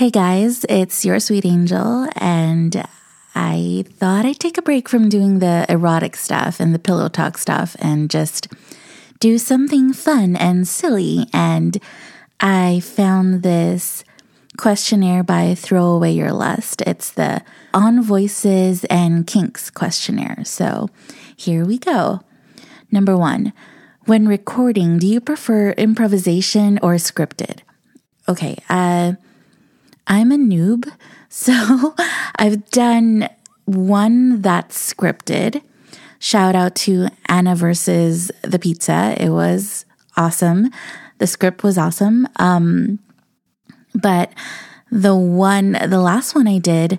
Hey guys, it's your sweet angel, and I thought I'd take a break from doing the erotic stuff and the pillow talk stuff and just do something fun and silly. And I found this questionnaire by Throw Away Your Lust. It's the On Voices and Kinks questionnaire. So here we go. Number 1, when recording, do you prefer improvisation or scripted? Okay, I'm a noob, so I've done one that's scripted. Shout out to Anna versus the Pizza. It was awesome. The script was awesome. But the last one I did,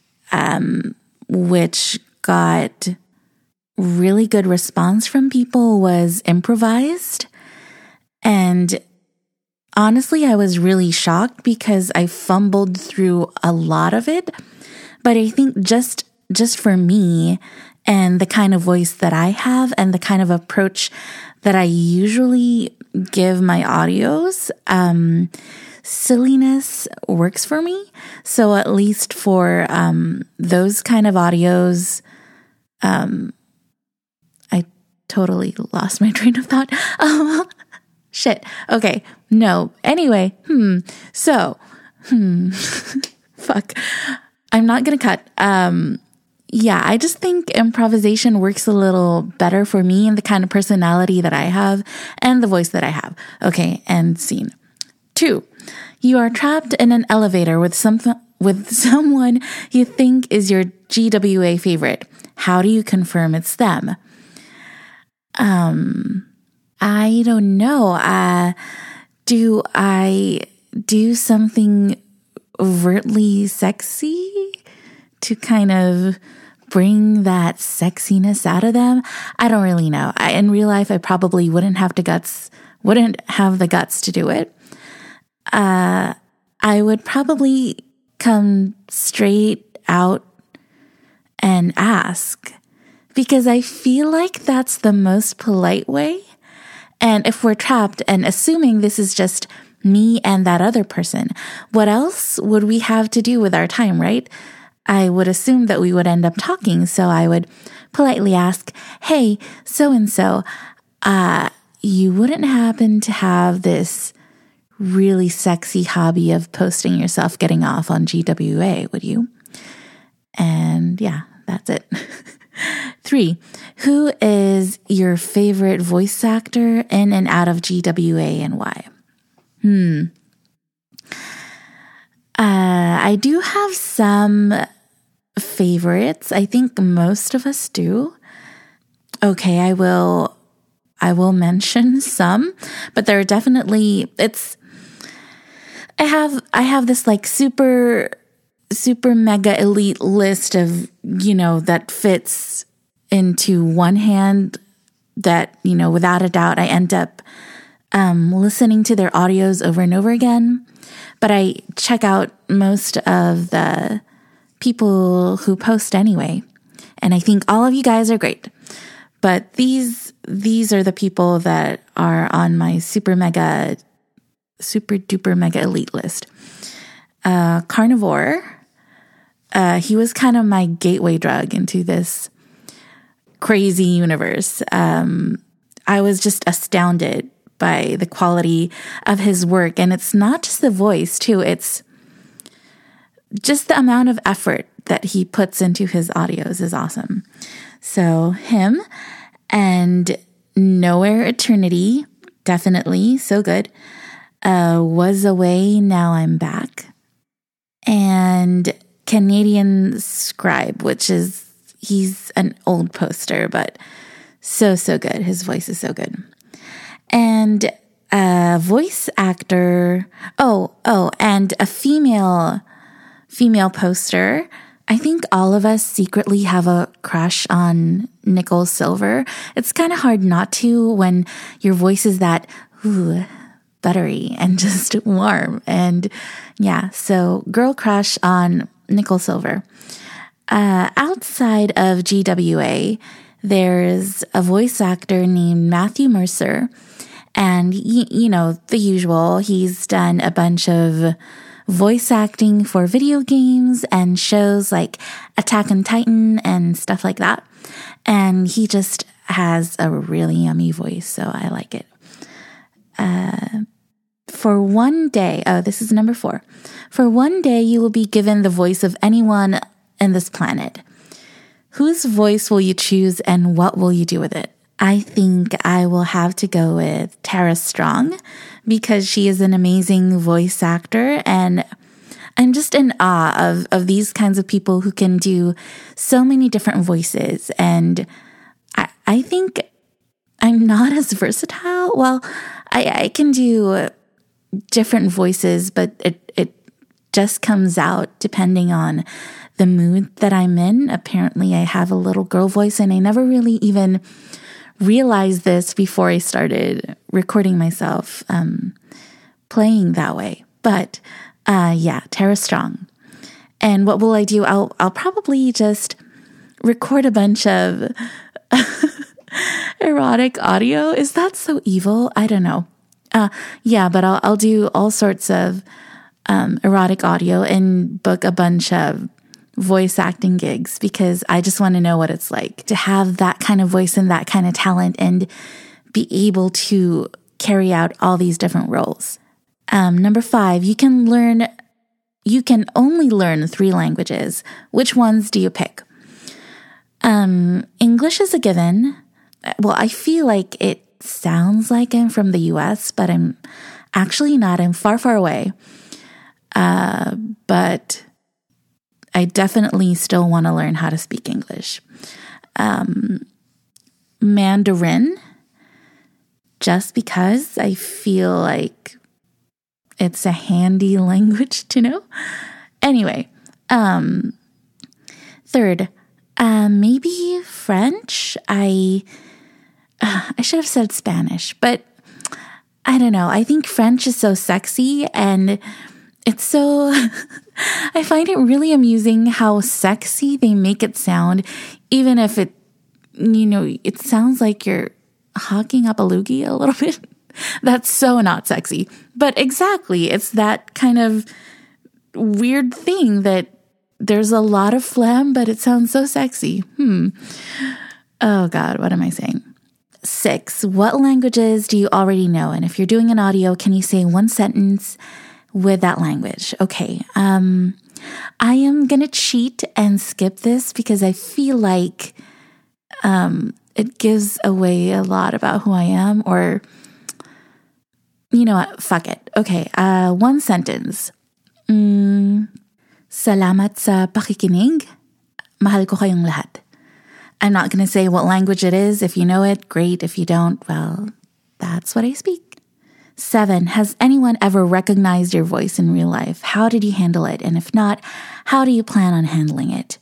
which got really good response from people, was improvised. And honestly, I was really shocked because I fumbled through a lot of it. But I think just for me and the kind of voice that I have and the kind of approach that I usually give my audios, silliness works for me. So at least for those kind of audios, I totally lost my train of thought. Shit. Okay. No. Anyway. Fuck. I'm not going to cut. Yeah, I just think improvisation works a little better for me and the kind of personality that I have and the voice that I have. Okay. And scene. 2, you are trapped in an elevator with someone you think is your GWA favorite. How do you confirm it's them? I don't know. Do I do something overtly sexy to kind of bring that sexiness out of them? I don't really know. In real life, I probably wouldn't have the guts to do it. I would probably come straight out and ask, because I feel like that's the most polite way. And if we're trapped, and assuming this is just me and that other person, what else would we have to do with our time, right? I would assume that we would end up talking. So I would politely ask, hey, so-and-so, you wouldn't happen to have this really sexy hobby of posting yourself getting off on GWA, would you? And yeah, that's it. 3, who is your favorite voice actor in and out of GWA and why? I do have some favorites. I think most of us do. Okay, I will mention some, but there are definitely, I have this like super mega elite list of, that fits into one hand that, without a doubt, I end up listening to their audios over and over again. But I check out most of the people who post anyway. And I think all of you guys are great. But these are the people that are on my super duper mega elite list. Carnivore. He was kind of my gateway drug into this crazy universe. I was just astounded by the quality of his work. And it's not just the voice, too. It's just the amount of effort that he puts into his audios is awesome. So him, and Nowhere Eternity, definitely, so good. Was Away, Now I'm Back. And Canadian Scribe, he's an old poster, but so good. His voice is so good. And a voice actor, and a female poster. I think all of us secretly have a crush on Nicole Silver. It's kind of hard not to when your voice is that buttery and just warm. And yeah, so girl crush on Nicole Silver. Outside of GWA, there's a voice actor named Matthew Mercer. And, the usual, he's done a bunch of voice acting for video games and shows like Attack on Titan and stuff like that. And he just has a really yummy voice, so I like it. For one day, this is number 4. For one day, you will be given the voice of anyone in this planet. Whose voice will you choose and what will you do with it? I think I will have to go with Tara Strong because she is an amazing voice actor, and I'm just in awe of these kinds of people who can do so many different voices. And I think I'm not as versatile. Well, I can do different voices, but it just comes out depending on the mood that I'm in. Apparently, I have a little girl voice, and I never really even realized this before I started recording myself playing that way. But yeah, Tara Strong. And what will I do? I'll probably just record a bunch of erotic audio. Is that so evil? I don't know. Yeah, but I'll do all sorts of erotic audio and book a bunch of voice acting gigs because I just want to know what it's like to have that kind of voice and that kind of talent and be able to carry out all these different roles. Number 5, you can only learn 3 languages. Which ones do you pick? English is a given. Well, I feel like it sounds like I'm from the US, but I'm actually not. I'm far, far away. But I definitely still want to learn how to speak English. Mandarin, just because I feel like it's a handy language to know. Anyway, 3rd, maybe French. I should have said Spanish, but I don't know. I think French is so sexy and it's so, I find it really amusing how sexy they make it sound, even if it sounds like you're hawking up a loogie a little bit. That's so not sexy. But exactly, it's that kind of weird thing that there's a lot of phlegm, but it sounds so sexy. Oh God, what am I saying? 6, what languages do you already know? And if you're doing an audio, can you say one sentence with that language? Okay. I am going to cheat and skip this because I feel like it gives away a lot about who I am, or you know what? Fuck it. Okay. One sentence. Salamat sa pakikinig. Mahal ko kayong lahat. I'm not going to say what language it is. If you know it, great. If you don't, well, that's what I speak. 7, has anyone ever recognized your voice in real life? How did you handle it? And if not, how do you plan on handling it?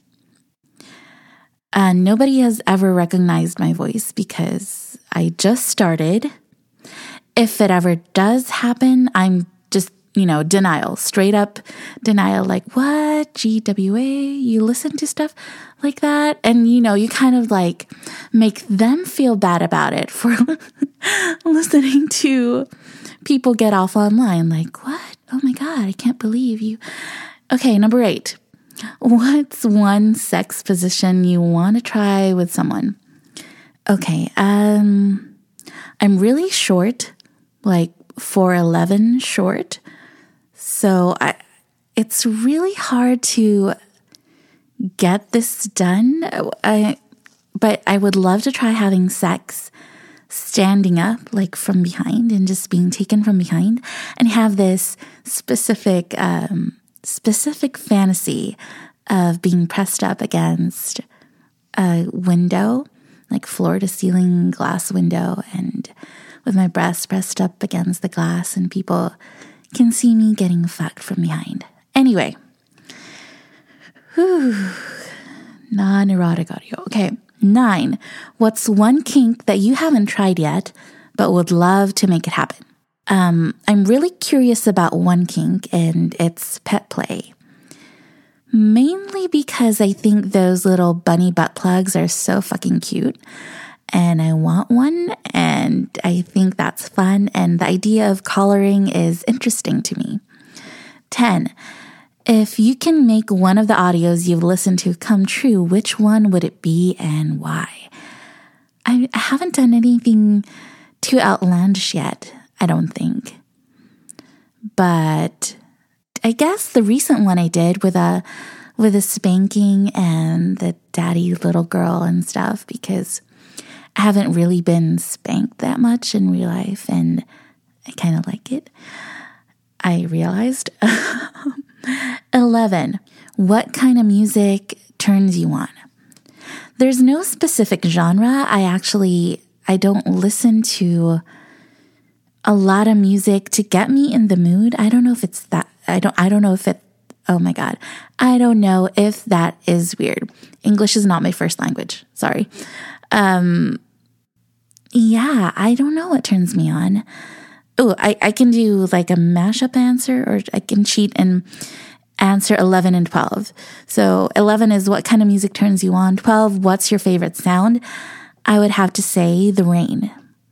Nobody has ever recognized my voice because I just started. If it ever does happen, I'm just, denial, straight up denial. Like, what? GWA? You listen to stuff like that? And, you kind of like make them feel bad about it for listening to people get off online. Like, what? Oh my God, I can't believe you. Okay, number 8. What's one sex position you want to try with someone? Okay, I'm really short, like 4'11" short. So it's really hard to get this done. But I would love to try having sex standing up, like from behind, and just being taken from behind, and have this specific fantasy of being pressed up against a window, like floor to ceiling glass window, and with my breast pressed up against the glass, and people can see me getting fucked from behind. Anyway, non-erotic audio. Okay, 9. What's one kink that you haven't tried yet, but would love to make it happen? I'm really curious about one kink, and it's pet play. Mainly because I think those little bunny butt plugs are so fucking cute, and I want one, and I think that's fun, and the idea of collaring is interesting to me. 10. If you can make one of the audios you've listened to come true, which one would it be and why? I haven't done anything too outlandish yet, I don't think. But I guess the recent one I did with a spanking and the daddy little girl and stuff, because I haven't really been spanked that much in real life and I kind of like it. I realized. 11. What kind of music turns you on? There's no specific genre. I don't listen to a lot of music to get me in the mood. I don't know if it's that. I don't know if it. Oh my God. I don't know if that is weird. English is not my first language. Sorry. Yeah, I don't know what turns me on. Oh, I can do like a mashup answer, or I can cheat and answer 11 and 12. So 11 is what kind of music turns you on. 12, what's your favorite sound? I would have to say the rain.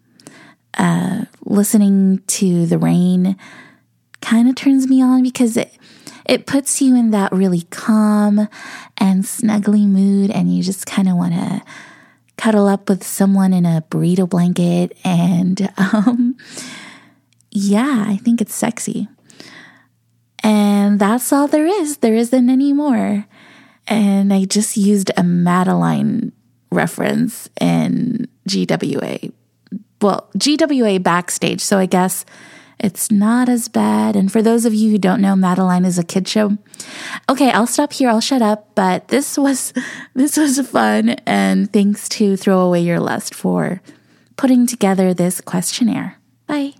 Listening to the rain kind of turns me on because it puts you in that really calm and snuggly mood, and you just kind of want to cuddle up with someone in a burrito blanket. And yeah, I think it's sexy. And that's all there is. There isn't any more. And I just used a Madeline reference in GWA. Well, GWA Backstage, so I guess it's not as bad. And for those of you who don't know, Madeline is a kid show. Okay, I'll stop here. I'll shut up. But this was fun. And thanks to Throw Away Your Lust for putting together this questionnaire. Bye.